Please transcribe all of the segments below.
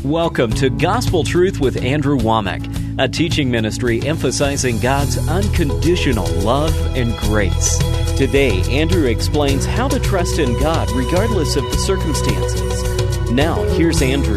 Welcome to Gospel Truth with Andrew Womack, a teaching ministry emphasizing God's unconditional love and grace. Today, Andrew explains how to trust in God regardless of the circumstances. Now, here's Andrew.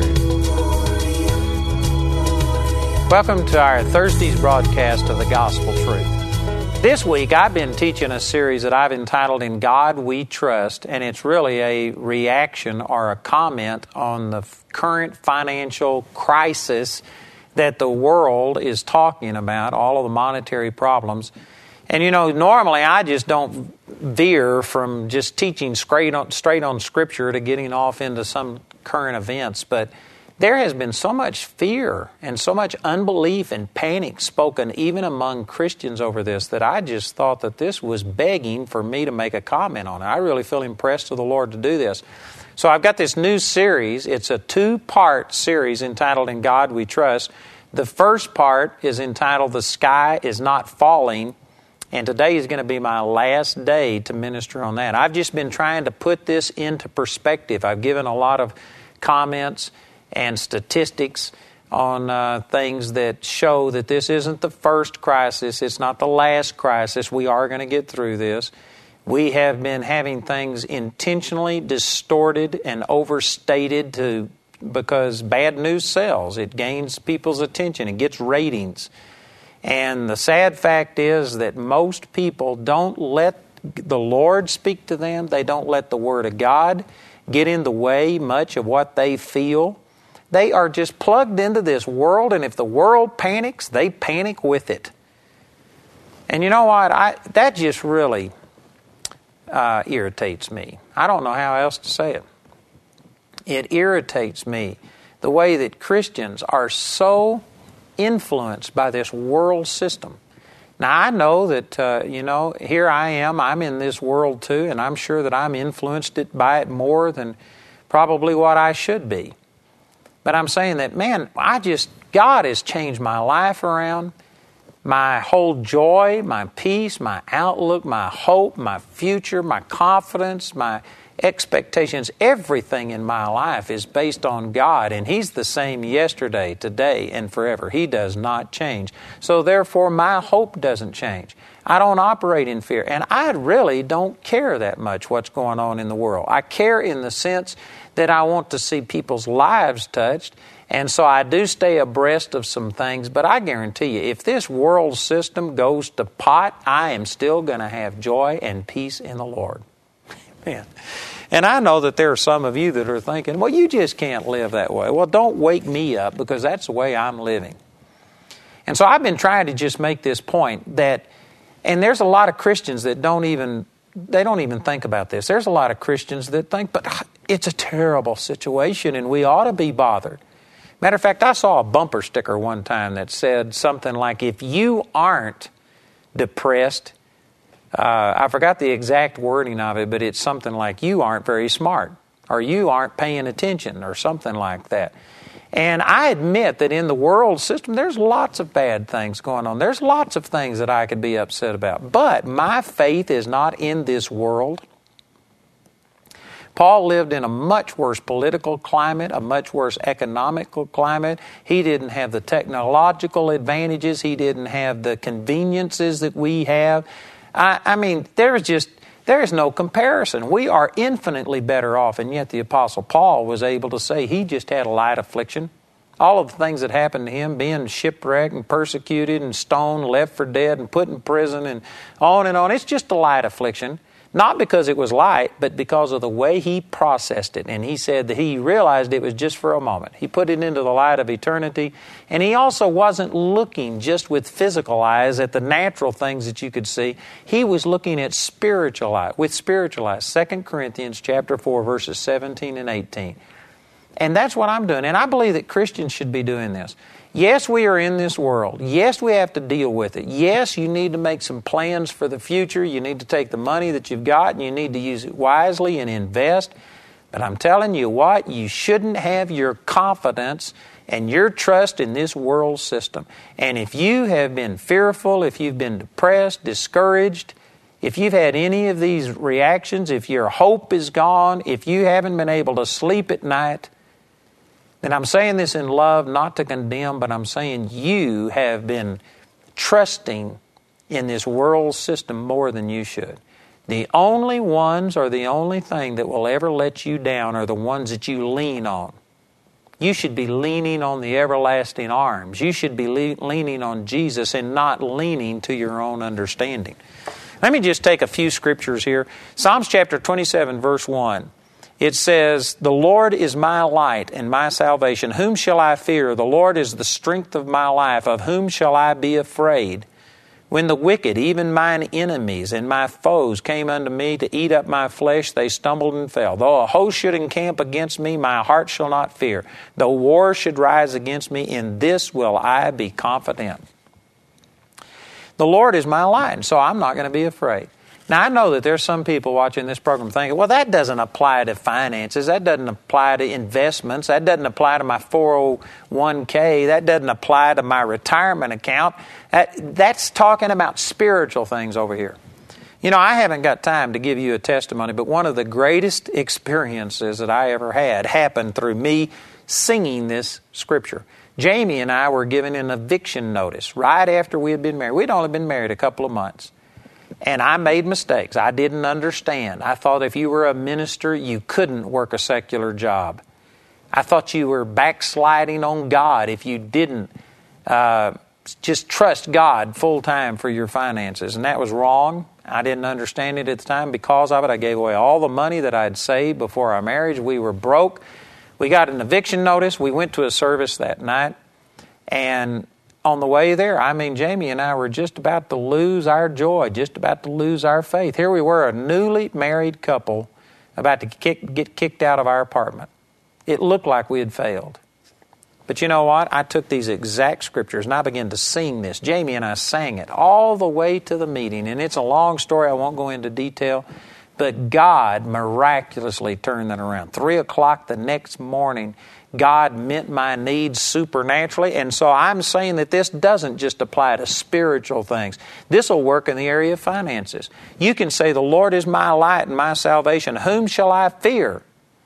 Welcome to our Thursday's broadcast of the Gospel Truth. This week, I've been teaching a series that I've entitled In God We Trust, and it's really a reaction or a comment on the current financial crisis that the world is talking about, all of the monetary problems. And you know, normally I just don't veer from just teaching straight on Scripture to getting off into some current events, but there has been so much fear and so much unbelief and panic spoken even among Christians over this that I just thought that this was begging for me to make a comment on it. I really feel impressed of the Lord to do this. So I've got this new series. It's a two-part series entitled In God We Trust. The first part is entitled The Sky Is Not Falling, and today is going to be my last day to minister on that. I've just been trying to put this into perspective. I've given a lot of comments and statistics on things that show that this isn't the first crisis. It's not the last crisis. We are going to get through this. We have been having things intentionally distorted and overstated because bad news sells. It gains people's attention. It gets ratings. And the sad fact is that most people don't let the Lord speak to them. They don't let the Word of God get in the way much of what they feel. They are just plugged into this world, and if the world panics, they panic with it. And you know what? That just really irritates me. I don't know how else to say it. It irritates me the way that Christians are so influenced by this world system. Now, I know that, here I am. I'm in this world too, and I'm sure that I'm influenced by it more than probably what I should be. But I'm saying that, man, God has changed my life around. My whole joy, my peace, my outlook, my hope, my future, my confidence, my expectations, everything in my life is based on God. And He's the same yesterday, today, and forever. He does not change. So therefore, my hope doesn't change. I don't operate in fear. And I really don't care that much what's going on in the world. I care in the sense that I want to see people's lives touched. And so I do stay abreast of some things. But I guarantee you, if this world system goes to pot, I am still going to have joy and peace in the Lord. Amen. And I know that there are some of you that are thinking, well, you just can't live that way. Well, don't wake me up, because that's the way I'm living. And so I've been trying to just make this point that, and there's a lot of Christians that don't even think about this. There's a lot of Christians that think, but it's a terrible situation and we ought to be bothered. Matter of fact, I saw a bumper sticker one time that said something like, if you aren't depressed, I forgot the exact wording of it, but it's something like, you aren't very smart, or you aren't paying attention, or something like that. And I admit that in the world system, there's lots of bad things going on. There's lots of things that I could be upset about. But my faith is not in this world. Paul lived in a much worse political climate, a much worse economical climate. He didn't have the technological advantages. He didn't have the conveniences that we have. I mean, there is no comparison. We are infinitely better off, and yet the Apostle Paul was able to say he just had a light affliction. All of the things that happened to him, being shipwrecked and persecuted and stoned, left for dead and put in prison and on, it's just a light affliction. Not because it was light, but because of the way he processed it. And he said that he realized it was just for a moment. He put it into the light of eternity. And he also wasn't looking just with physical eyes at the natural things that you could see. He was looking at spiritual eyes, with spiritual eyes. 2 Corinthians chapter 4, verses 17 and 18. And that's what I'm doing. And I believe that Christians should be doing this. Yes, we are in this world. Yes, we have to deal with it. Yes, you need to make some plans for the future. You need to take the money that you've got and you need to use it wisely and invest. But I'm telling you what, you shouldn't have your confidence and your trust in this world system. And if you have been fearful, if you've been depressed, discouraged, if you've had any of these reactions, if your hope is gone, if you haven't been able to sleep at night, And I'm saying this in love, not to condemn, but I'm saying you have been trusting in this world system more than you should. The only ones or the only thing that will ever let you down are the ones that you lean on. You should be leaning on the everlasting arms. You should be leaning on Jesus and not leaning to your own understanding. Let me just take a few scriptures here. Psalms chapter 27, verse 1. It says, "The Lord is my light and my salvation. Whom shall I fear? The Lord is the strength of my life. Of whom shall I be afraid? When the wicked, even mine enemies and my foes, came unto me to eat up my flesh, they stumbled and fell. Though a host should encamp against me, my heart shall not fear. Though war should rise against me, in this will I be confident." The Lord is my light, and so I'm not going to be afraid. Now, I know that there's some people watching this program thinking, well, that doesn't apply to finances. That doesn't apply to investments. That doesn't apply to my 401k. That doesn't apply to my retirement account. That's talking about spiritual things over here. You know, I haven't got time to give you a testimony, but one of the greatest experiences that I ever had happened through me singing this scripture. Jamie and I were given an eviction notice right after we had been married. We'd only been married a couple of months. And I made mistakes. I didn't understand. I thought if you were a minister, you couldn't work a secular job. I thought you were backsliding on God if you didn't just trust God full time for your finances. And that was wrong. I didn't understand it at the time. Because of it, I gave away all the money that I'd saved before our marriage. We were broke. We got an eviction notice. We went to a service that night. And on the way there, Jamie and I were just about to lose our joy, just about to lose our faith. Here we were, a newly married couple, about to get kicked out of our apartment. It looked like we had failed. But you know what? I took these exact scriptures and I began to sing this. Jamie and I sang it all the way to the meeting. And it's a long story. I won't go into detail. But God miraculously turned that around. 3 o'clock the next morning, God met my needs supernaturally. And so I'm saying that this doesn't just apply to spiritual things. This will work in the area of finances. You can say, "The Lord is my light and my salvation. Whom shall I fear?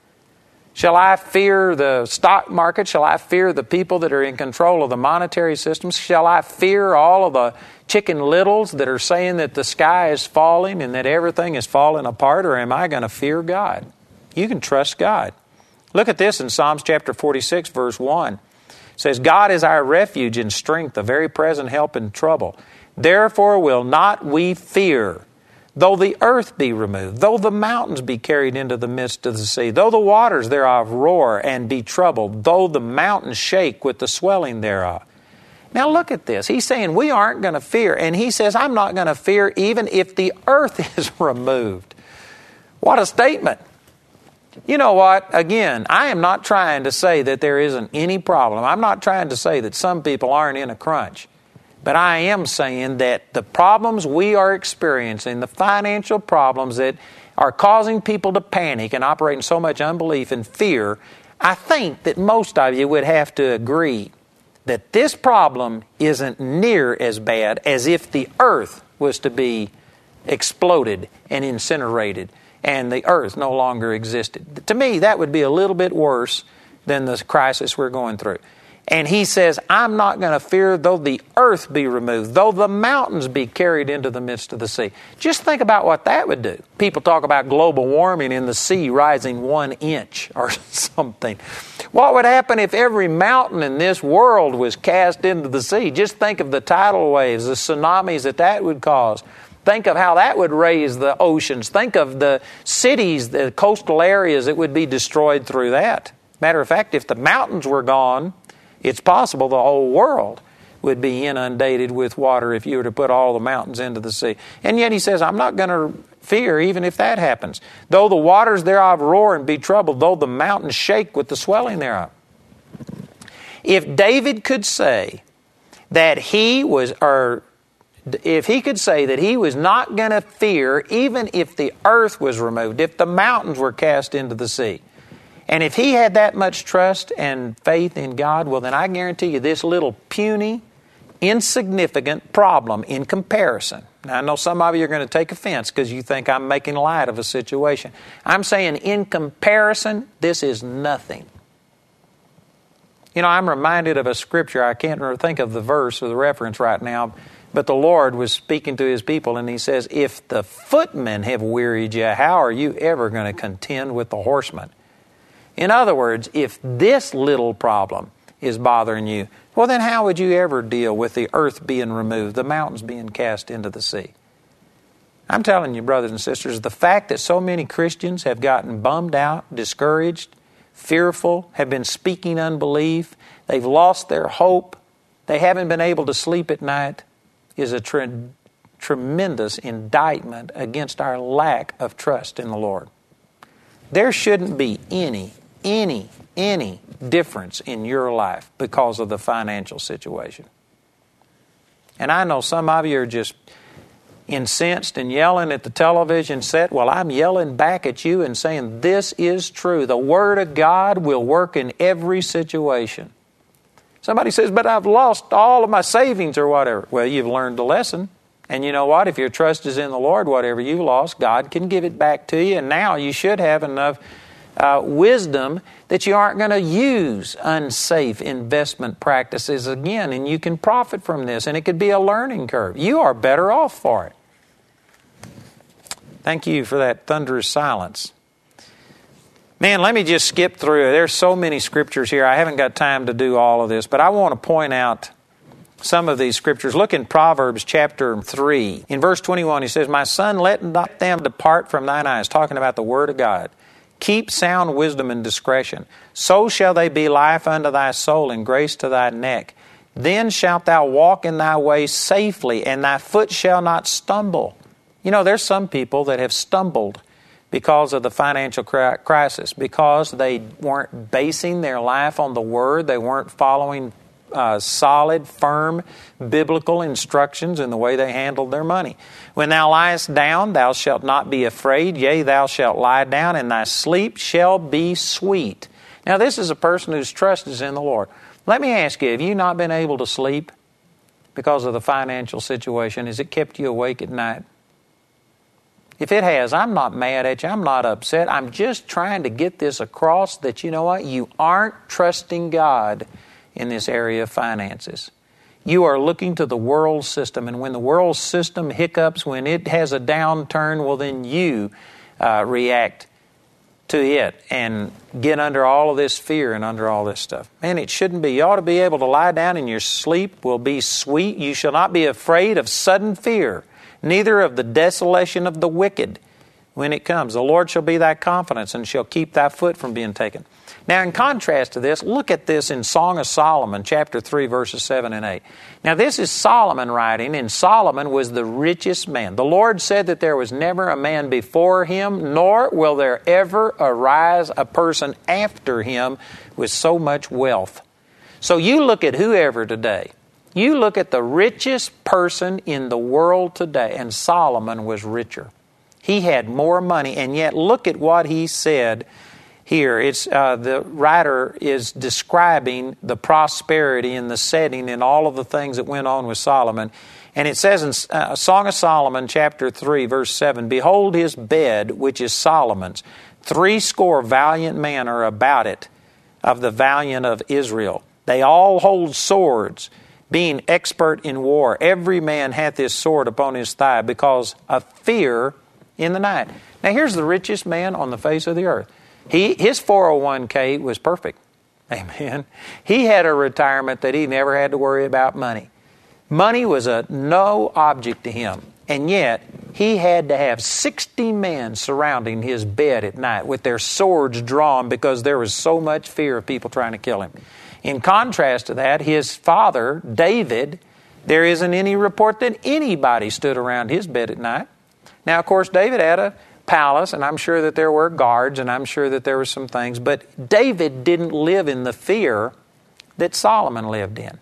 Shall I fear the stock market? Shall I fear the people that are in control of the monetary systems? Shall I fear all of the Chicken Littles that are saying that the sky is falling and that everything is falling apart? Or am I going to fear God?" You can trust God. Look at this in Psalms chapter 46, verse 1. It says, "God is our refuge and strength, a very present help in trouble. Therefore will not we fear, though the earth be removed, though the mountains be carried into the midst of the sea, though the waters thereof roar and be troubled, though the mountains shake with the swelling thereof." Now look at this. He's saying we aren't going to fear. And he says, I'm not going to fear even if the earth is removed. What a statement. You know what? Again, I am not trying to say that there isn't any problem. I'm not trying to say that some people aren't in a crunch. But I am saying that the problems we are experiencing, the financial problems that are causing people to panic and operate in so much unbelief and fear, I think that most of you would have to agree that this problem isn't near as bad as if the earth was to be exploded and incinerated and the earth no longer existed. To me, that would be a little bit worse than the crisis we're going through. And he says, I'm not going to fear though the earth be removed, though the mountains be carried into the midst of the sea. Just think about what that would do. People talk about global warming and the sea rising 1 inch or something. What would happen if every mountain in this world was cast into the sea? Just think of the tidal waves, the tsunamis that would cause. Think of how that would raise the oceans. Think of the cities, the coastal areas that would be destroyed through that. Matter of fact, if the mountains were gone, it's possible the whole world would be inundated with water if you were to put all the mountains into the sea. And yet he says, I'm not going to fear even if that happens. Though the waters thereof roar and be troubled, though the mountains shake with the swelling thereof. If David could say that if he could say that he was not going to fear even if the earth was removed, if the mountains were cast into the sea, and if he had that much trust and faith in God, well, then I guarantee you this little puny, insignificant problem in comparison. Now, I know some of you are going to take offense because you think I'm making light of a situation. I'm saying in comparison, this is nothing. You know, I'm reminded of a scripture. I can't think of the verse or the reference right now, but the Lord was speaking to His people, and He says, if the footmen have wearied you, how are you ever going to contend with the horsemen? In other words, if this little problem is bothering you, well, then how would you ever deal with the earth being removed, the mountains being cast into the sea? I'm telling you, brothers and sisters, the fact that so many Christians have gotten bummed out, discouraged, fearful, have been speaking unbelief, they've lost their hope, they haven't been able to sleep at night, is a tremendous indictment against our lack of trust in the Lord. There shouldn't be any difference in your life because of the financial situation. And I know some of you are just incensed and yelling at the television set. Well, I'm yelling back at you and saying this is true. The Word of God will work in every situation. Somebody says, but I've lost all of my savings or whatever. Well, you've learned the lesson. And you know what? If your trust is in the Lord, whatever you lost, God can give it back to you. And now you should have enough wisdom that you aren't going to use unsafe investment practices again. And you can profit from this. And it could be a learning curve. You are better off for it. Thank you for that thunderous silence. Man, let me just skip through. There's so many scriptures here. I haven't got time to do all of this, but I want to point out some of these scriptures. Look in Proverbs chapter 3. In verse 21, he says, my son, let not them depart from thine eyes, talking about the Word of God. Keep sound wisdom and discretion. So shall they be life unto thy soul and grace to thy neck. Then shalt thou walk in thy way safely, and thy foot shall not stumble. You know, there's some people that have stumbled because of the financial crisis, because they weren't basing their life on the Word, they weren't following solid, firm, biblical instructions in the way they handled their money. When thou liest down, thou shalt not be afraid. Yea, thou shalt lie down, and thy sleep shall be sweet. Now, this is a person whose trust is in the Lord. Let me ask you, have you not been able to sleep because of the financial situation? Has it kept you awake at night? If it has, I'm not mad at you. I'm not upset. I'm just trying to get this across that, you know what? You aren't trusting God in this area of finances. You are looking to the world system, and when the world system hiccups, when it has a downturn, well, then you react to it and get under all of this fear and under all this stuff. Man, it shouldn't be. You ought to be able to lie down and your sleep will be sweet. You shall not be afraid of sudden fear, neither of the desolation of the wicked when it comes. The Lord shall be thy confidence and shall keep thy foot from being taken. Now, in contrast to this, look at this in Song of Solomon, chapter 3, verses 7 and 8. Now, this is Solomon writing, and Solomon was the richest man. The Lord said that there was never a man before him, nor will there ever arise a person after him with so much wealth. So you look at whoever today. You look at the richest person in the world today, and Solomon was richer. He had more money, and yet look at what he said here. It's the writer is describing the prosperity and the setting and all of the things that went on with Solomon. And it says in Song of Solomon, chapter 3, verse 7, behold his bed, which is Solomon's. 80 valiant men are about it, of the valiant of Israel. They all hold swords, being expert in war. Every man hath his sword upon his thigh, because of fear in the night. Now here's the richest man on the face of the earth. His 401k was perfect. Amen. He had a retirement that he never had to worry about money. Money was a no object to him. And yet, he had to have 60 men surrounding his bed at night with their swords drawn because there was so much fear of people trying to kill him. In contrast to that, his father, David, there isn't any report that anybody stood around his bed at night. Now, of course, David had a palace, and I'm sure that there were guards, and I'm sure that there were some things, but David didn't live in the fear that Solomon lived in.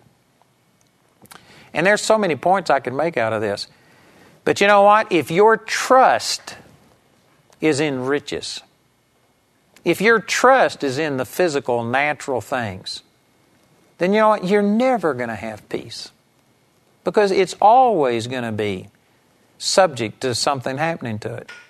And there's so many points I could make out of this. But you know what? If your trust is in riches, if your trust is in the physical, natural things, then you know what? You're never going to have peace. Because it's always going to be subject to something happening to it.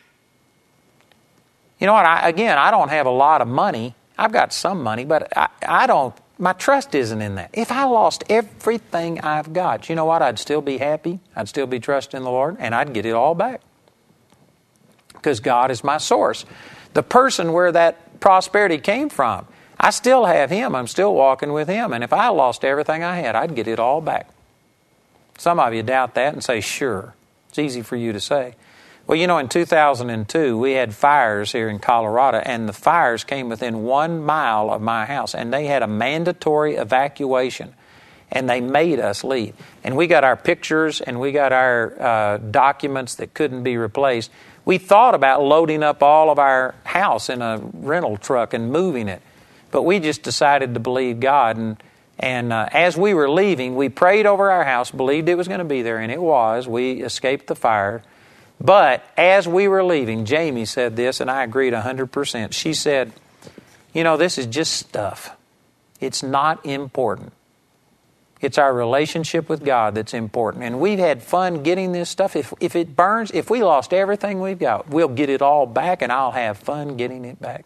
You know what? I don't have a lot of money. I've got some money, but I don't My trust isn't in that. If I lost everything I've got, you know what? I'd still be happy. I'd still be trusting the Lord, and I'd get it all back. Because God is my source. The person where that prosperity came from, I still have Him. I'm still walking with Him. And if I lost everything I had, I'd get it all back. Some of you doubt that and say, sure. It's easy for you to say. Well, you know, in 2002, we had fires here in Colorado, and the fires came within 1 mile of my house, and they had a mandatory evacuation, and they made us leave. And we got our pictures, and we got our documents that couldn't be replaced. We thought about loading up all of our house in a rental truck and moving it, but we just decided to believe God. And as we were leaving, we prayed over our house, believed it was going to be there, and it was. We escaped the fire. But as we were leaving, Jamie said this, and I agreed 100%. She said, you know, this is just stuff. It's not important. It's our relationship with God that's important. And we've had fun getting this stuff. If it burns, if we lost everything we've got, we'll get it all back, and I'll have fun getting it back.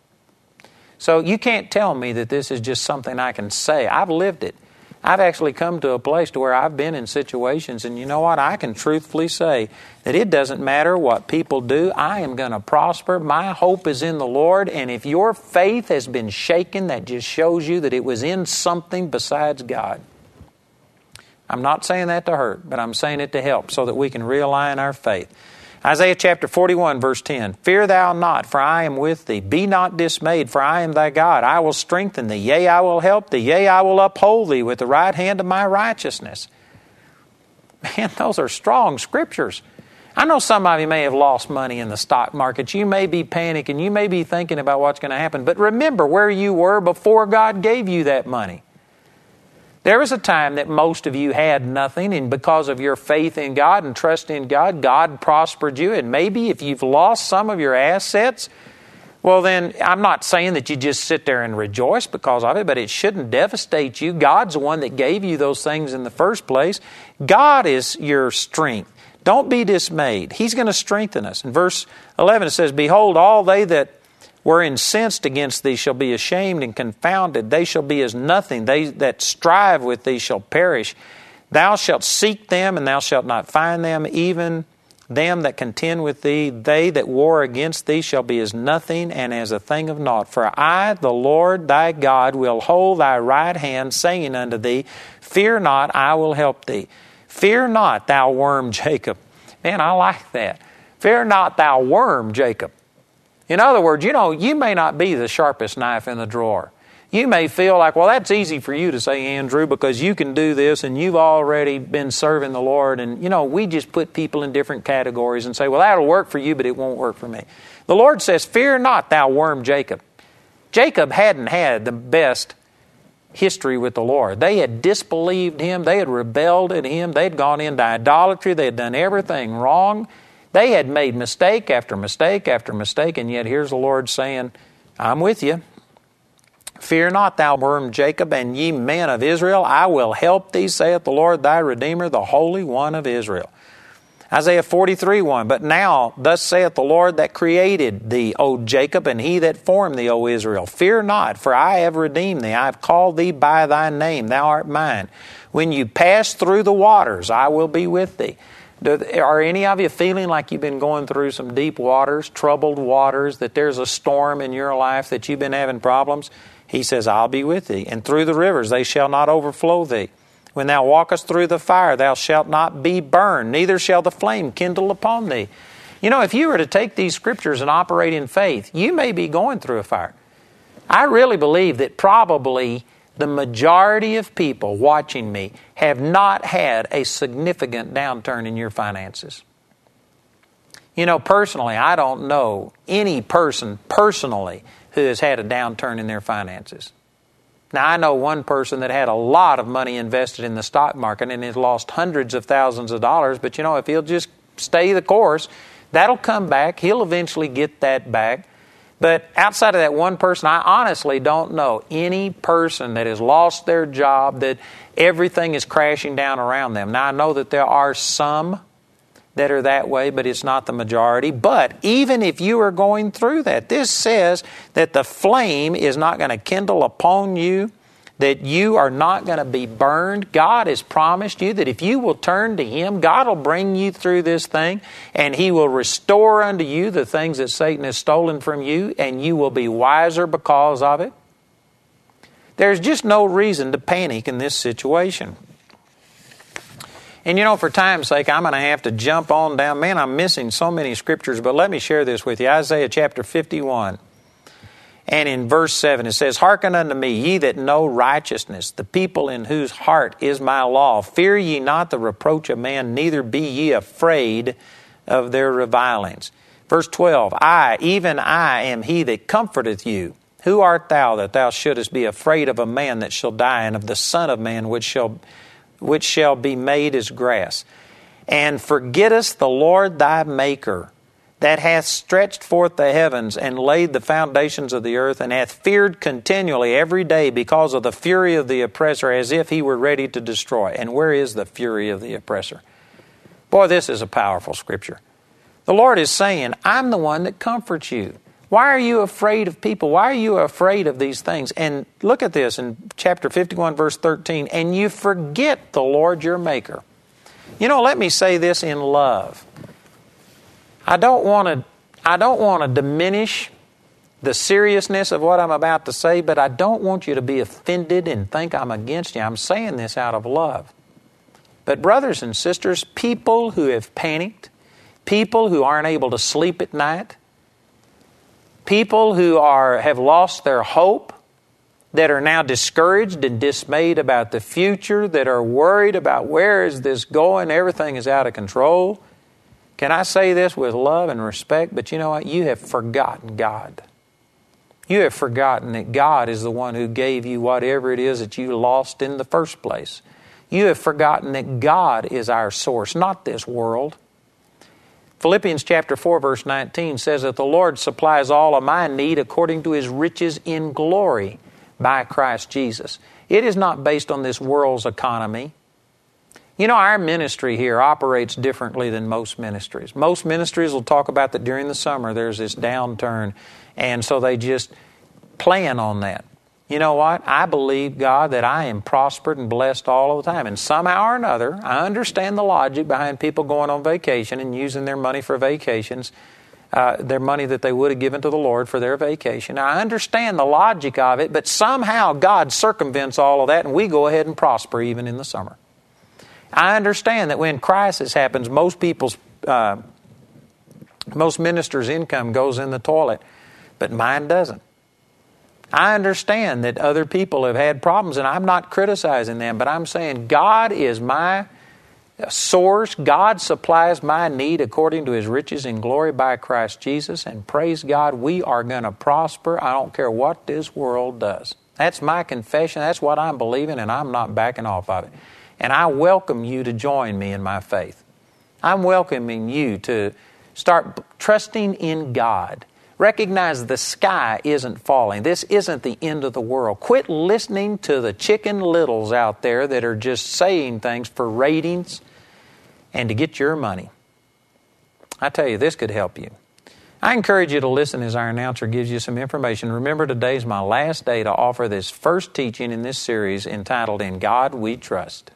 So you can't tell me that this is just something I can say. I've lived it. I've actually come to a place to where I've been in situations, and you know what? I can truthfully say that it doesn't matter what people do. I am going to prosper. My hope is in the Lord, and if your faith has been shaken, that just shows you that it was in something besides God. I'm not saying that to hurt, but I'm saying it to help so that we can realign our faith. Isaiah chapter 41, verse 10, Fear thou not, for I am with thee. Be not dismayed, for I am thy God. I will strengthen thee. Yea, I will help thee. Yea, I will uphold thee with the right hand of my righteousness. Man, those are strong scriptures. I know some of you may have lost money in the stock market. You may be panicking. You may be thinking about what's going to happen. But remember where you were before God gave you that money. There was a time that most of you had nothing, and because of your faith in God and trust in God, God prospered you. And maybe if you've lost some of your assets, well then, I'm not saying that you just sit there and rejoice because of it, but it shouldn't devastate you. God's the one that gave you those things in the first place. God is your strength. Don't be dismayed. He's going to strengthen us. In verse 11 it says, Behold, all they that were incensed against thee shall be ashamed and confounded. They shall be as nothing. They that strive with thee shall perish. Thou shalt seek them, and thou shalt not find them. Even them that contend with thee, they that war against thee shall be as nothing and as a thing of naught. For I, the Lord thy God, will hold thy right hand, saying unto thee, Fear not, I will help thee. Fear not, thou worm Jacob. Man, I like that. Fear not, thou worm Jacob. In other words, you know, you may not be the sharpest knife in the drawer. You may feel like, well, that's easy for you to say, Andrew, because you can do this and you've already been serving the Lord. And, you know, we just put people in different categories and say, well, that'll work for you, but it won't work for me. The Lord says, Fear not, thou worm Jacob. Jacob hadn't had the best history with the Lord. They had disbelieved Him. They had rebelled at Him. They had gone into idolatry. They had done everything wrong. They had made mistake after mistake after mistake, and yet here's the Lord saying, I'm with you. Fear not, thou worm Jacob, and ye men of Israel, I will help thee, saith the Lord thy Redeemer, the Holy One of Israel. Isaiah 43:1, But now, thus saith the Lord that created thee, O Jacob, and he that formed thee, O Israel. Fear not, for I have redeemed thee. I have called thee by thy name. Thou art mine. When you pass through the waters, I will be with thee. Are any of you feeling like you've been going through some deep waters, troubled waters, that there's a storm in your life, that you've been having problems? He says, I'll be with thee. And through the rivers they shall not overflow thee. When thou walkest through the fire, thou shalt not be burned, neither shall the flame kindle upon thee. You know, if you were to take these scriptures and operate in faith, you may be going through a fire. I really believe that probably the majority of people watching me have not had a significant downturn in your finances. You know, personally, I don't know any person personally who has had a downturn in their finances. Now, I know one person that had a lot of money invested in the stock market and has lost hundreds of thousands of dollars, but you know, if he'll just stay the course, that'll come back. He'll eventually get that back. But outside of that one person, I honestly don't know any person that has lost their job, that everything is crashing down around them. Now, I know that there are some that are that way, but it's not the majority. But even if you are going through that, this says that the flame is not going to kindle upon you. that you are not going to be burned. God has promised you that if you will turn to Him, God will bring you through this thing, and He will restore unto you the things that Satan has stolen from you, and you will be wiser because of it. There's just no reason to panic in this situation. And for time's sake, I'm going to have to jump on down. Man, I'm missing so many scriptures, but let me share this with you. Isaiah chapter 51. And in verse 7 it says, "Hearken unto me, ye that know righteousness, the people in whose heart is my law. Fear ye not the reproach of man, neither be ye afraid of their revilings." Verse 12, "I, even I, am he that comforteth you. Who art thou that thou shouldest be afraid of a man that shall die, and of the Son of Man which shall be made as grass? And forgettest the Lord thy Maker, that hath stretched forth the heavens and laid the foundations of the earth, and hath feared continually every day because of the fury of the oppressor, as if he were ready to destroy." And where is the fury of the oppressor? Boy, this is a powerful scripture. The Lord is saying, I'm the one that comforts you. Why are you afraid of people? Why are you afraid of these things? And look at this in chapter 51, verse 13. "And you forget the Lord your Maker." Let me say this in love. I don't want to diminish the seriousness of what I'm about to say, but I don't want you to be offended and think I'm against you. I'm saying this out of love. But brothers and sisters, people who have panicked, people who aren't able to sleep at night, people who have lost their hope, that are now discouraged and dismayed about the future, that are worried about where is this going, everything is out of control. Can I say this with love and respect? But you know what? You have forgotten God. You have forgotten that God is the one who gave you whatever it is that you lost in the first place. You have forgotten that God is our source, not this world. Philippians chapter 4, verse 19 says that the Lord supplies all of my need according to His riches in glory by Christ Jesus. It is not based on this world's economy. Our ministry here operates differently than most ministries. Most ministries will talk about that during the summer there's this downturn, and so they just plan on that. You know what? I believe, God, that I am prospered and blessed all the time. And somehow or another, I understand the logic behind people going on vacation and using their money for vacations, their money that they would have given to the Lord for their vacation. I understand the logic of it, but somehow God circumvents all of that, and we go ahead and prosper even in the summer. I understand that when crisis happens, most ministers' income goes in the toilet, but mine doesn't. I understand that other people have had problems, and I'm not criticizing them, but I'm saying God is my source. God supplies my need according to His riches in glory by Christ Jesus, and praise God, we are going to prosper. I don't care what this world does. That's my confession. That's what I'm believing, and I'm not backing off of it. And I welcome you to join me in my faith. I'm welcoming you to start trusting in God. Recognize the sky isn't falling. This isn't the end of the world. Quit listening to the Chicken Littles out there that are just saying things for ratings and to get your money. I tell you, this could help you. I encourage you to listen as our announcer gives you some information. Remember, today's my last day to offer this first teaching in this series entitled, In God We Trust.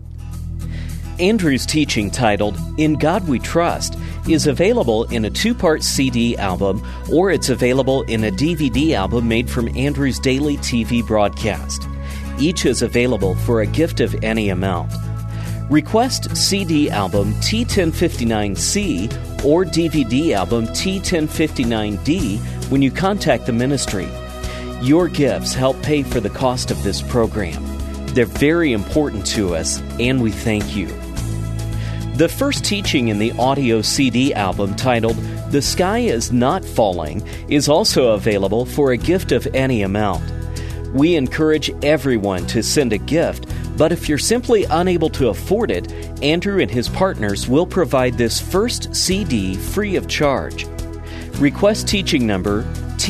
Andrew's teaching titled, In God We Trust, is available in a 2-part CD album, or it's available in a DVD album made from Andrew's daily TV broadcast. Each is available for a gift of any amount. Request CD album T1059C or DVD album T1059D when you contact the ministry. Your gifts help pay for the cost of this program. They're very important to us, and we thank you. The first teaching in the audio CD album titled, The Sky Is Not Falling, is also available for a gift of any amount. We encourage everyone to send a gift, but if you're simply unable to afford it, Andrew and his partners will provide this first CD free of charge. Request teaching number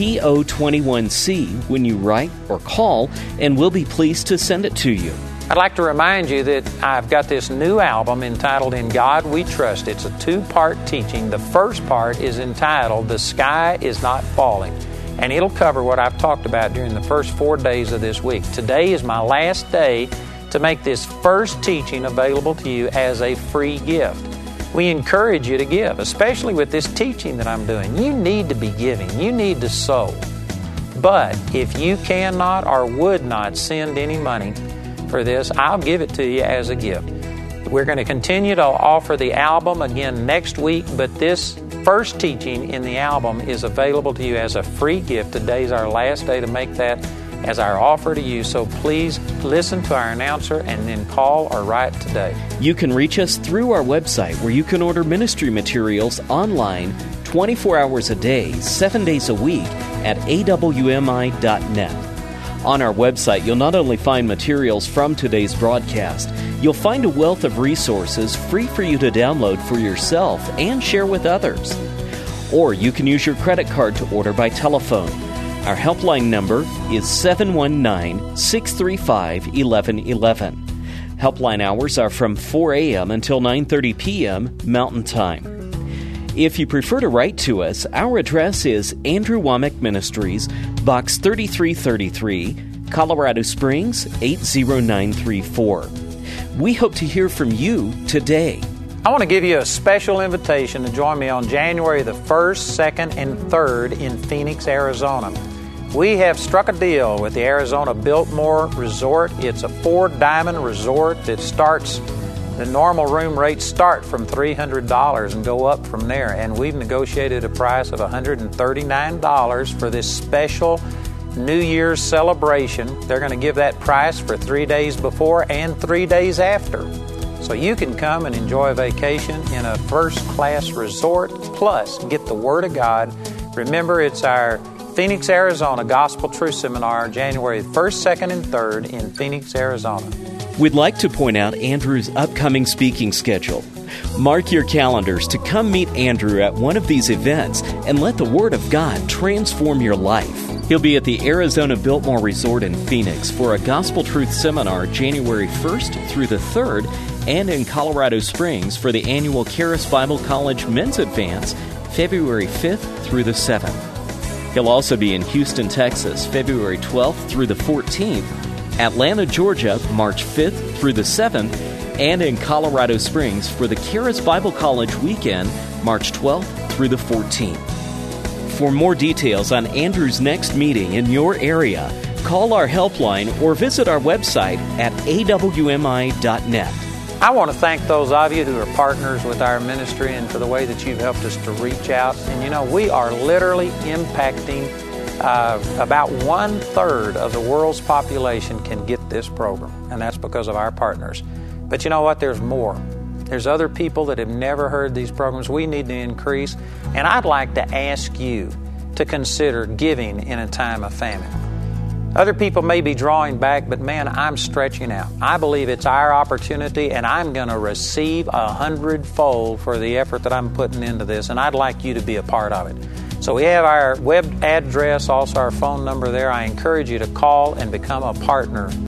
TO21C when you write or call, and we'll be pleased to send it to you. I'd like to remind you that I've got this new album entitled In God We Trust. It's a 2-part teaching. The first part is entitled The Sky Is Not Falling. and it'll cover what I've talked about during the first 4 days of this week. Today is my last day to make this first teaching available to you as a free gift. We encourage you to give, especially with this teaching that I'm doing. You need to be giving. You need to sow. But if you cannot or would not send any money for this, I'll give it to you as a gift. We're going to continue to offer the album again next week, but this first teaching in the album is available to you as a free gift. Today's our last day to make that as our offer to you. So please listen to our announcer and then call or write today. You can reach us through our website where you can order ministry materials online 24 hours a day, 7 days a week at awmi.net. On our website, you'll not only find materials from today's broadcast, you'll find a wealth of resources free for you to download for yourself and share with others. Or you can use your credit card to order by telephone. Our helpline number is 719-635-1111. Helpline hours are from 4 a.m. until 9:30 p.m. Mountain Time. If you prefer to write to us, our address is Andrew Wommack Ministries, Box 3333, Colorado Springs 80934. We hope to hear from you today. I want to give you a special invitation to join me on January the 1st, 2nd, and 3rd in Phoenix, Arizona. We have struck a deal with the Arizona Biltmore Resort. It's a 4-diamond resort that starts, the normal room rates start from $300 and go up from there. And we've negotiated a price of $139 for this special New Year's celebration. They're going to give that price for 3 days before and 3 days after. So you can come and enjoy a vacation in a first-class resort, plus get the Word of God. Remember, it's our Phoenix, Arizona Gospel Truth Seminar, January 1st, 2nd, and 3rd in Phoenix, Arizona. We'd like to point out Andrew's upcoming speaking schedule. Mark your calendars to come meet Andrew at one of these events and let the Word of God transform your life. He'll be at the Arizona Biltmore Resort in Phoenix for a Gospel Truth Seminar January 1st through the 3rd, and in Colorado Springs for the annual Charis Bible College Men's Advance February 5th through the 7th. He'll also be in Houston, Texas, February 12th through the 14th, Atlanta, Georgia, March 5th through the 7th, and in Colorado Springs for the Charis Bible College Weekend, March 12th through the 14th. For more details on Andrew's next meeting in your area, call our helpline or visit our website at awmi.net. I want to thank those of you who are partners with our ministry and for the way that you've helped us to reach out. And you know, we are literally impacting about 1/3 of the world's population can get this program, and that's because of our partners. But you know what? There's more. There's other people that have never heard these programs. We need to increase, and I'd like to ask you to consider giving in a time of famine. Other people may be drawing back, but man, I'm stretching out. I believe it's our opportunity, and I'm going to receive 100-fold for the effort that I'm putting into this, and I'd like you to be a part of it. So we have our web address, also our phone number there. I encourage you to call and become a partner.